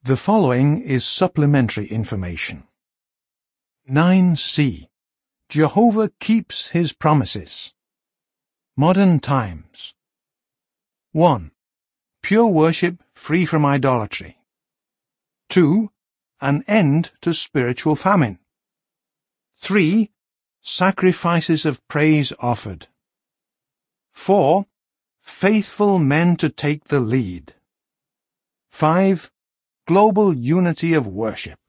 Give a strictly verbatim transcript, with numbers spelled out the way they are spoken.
The following is supplementary information. nine C. Jehovah keeps his promises. Modern times. one. Pure worship free from idolatry. two. An end to spiritual famine. three. Sacrifices of praise offered. four. Faithful men to take the lead. five. Global unity of worship.